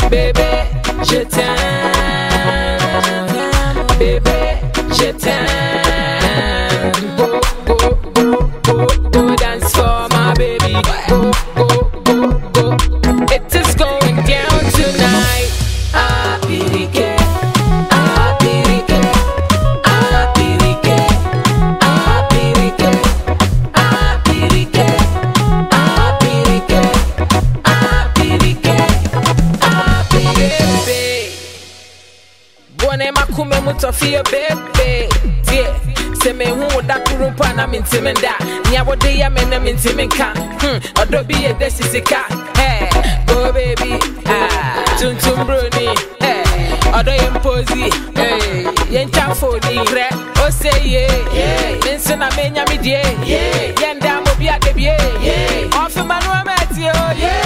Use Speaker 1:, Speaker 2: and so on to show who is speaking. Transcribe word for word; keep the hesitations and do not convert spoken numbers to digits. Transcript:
Speaker 1: Bébé, je t'aime. Bébé, je t'aime. Go, go, go, go, go dance for my baby. Go, go, go, go. It is going down tonight. Apirike, apirike, apirike, apirike, apirike, apirike, apirike, apirike. Bone makume mutofia baby. Yeah, se me hu da kurumpa na mintimenda. Nya wode ya me na mintimenka. Hmm, odo bi e desisika. Hey, oh baby, ah, tuntum broni. Hey, odo yempozi. Hey, yencha fodi kre. O say yeah, yeah. Mense na menya mi die. Yeah, yenda mo bi adebie. Yeah, ofi manu ameti oh yeah.